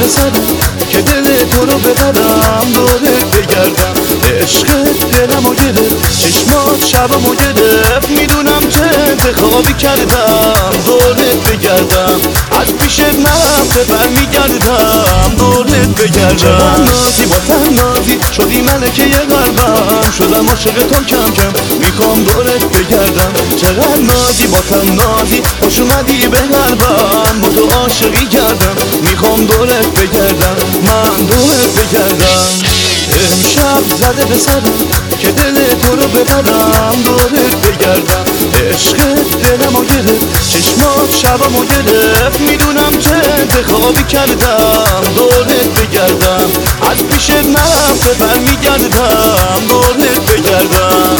به سرم که دل تو رو ببرم، دورت بگردم. عشقت دلمو گرفت، چشمات شبمو گرفت، میدونم چه انتخابی کردم. دورت بگردم، از پیشت نرفته برمیگردم. دورت بگردم. چقدر نازی با تنازی شدی ملکه قلبم، شدم عاشق تو کم کم، میخوام دورت بگردم. چقدر نازی با تنازی خوش اومدی به قلبم، با تو عاشقی کردم، میخوام دورت بگردم. من دورت بگردم. امشب زده به سرم که دل تو رو ببرم، دورت بگردم. عشقت دلمو گرفت، چشمات شبمو گرفت، میدونم چه انتخابی کردم. دورت بگردم، از پیشت نرفته برمیگردم. دورت بگردم.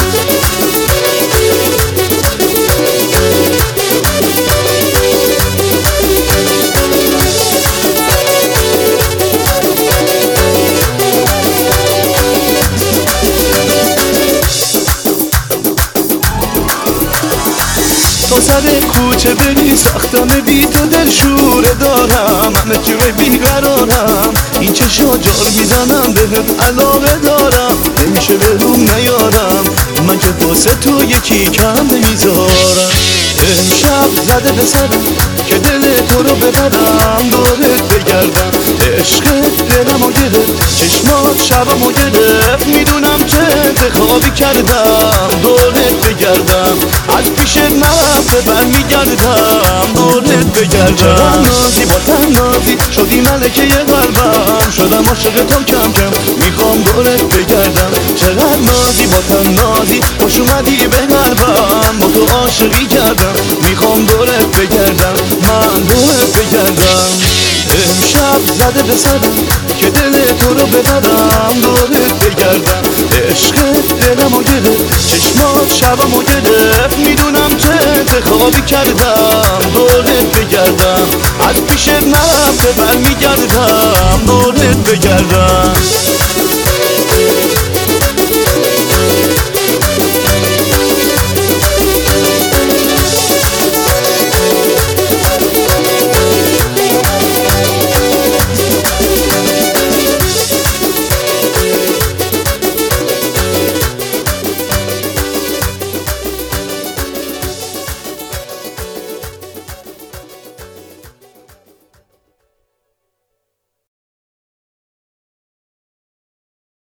تا سر کوچه بری ساختم بی تو دل شوره دارم، همه جوه بیقرارم، این چشا جار میزنم بهت علاقه دارم، نمیشه به روم نیارم، من که واسه تو یکی کم نمیذارم. امشب زده به سرم که دل تو رو ببرم، دورت بگردم. عشقت دلمو گرفت، چشمات شبمو گرفت، میدونم چه انتخابی کردم. دورت بگردم، از پیشت نرفته برمیگردم. دورت بگردم. چقدر نازی با تنازی شدی ملکه قلبم، شدم عاشق تو کم کم، میخوام دورت بگردم. چقدر نازی با تنازی خوش اومدی به قلبم، با تو عاشقی کردم، میخوام دورت بگردم. من دورت بگردم. امشب زده به سرم که دل تو رو ببرم، دورت بگردم. عشقت دلمو گرفت، چشمات شبمو گرفت، میدونم چه انتخابی کردم. دورت بگردم، از پیشت نرفته برمیگردم. دورت بگردم.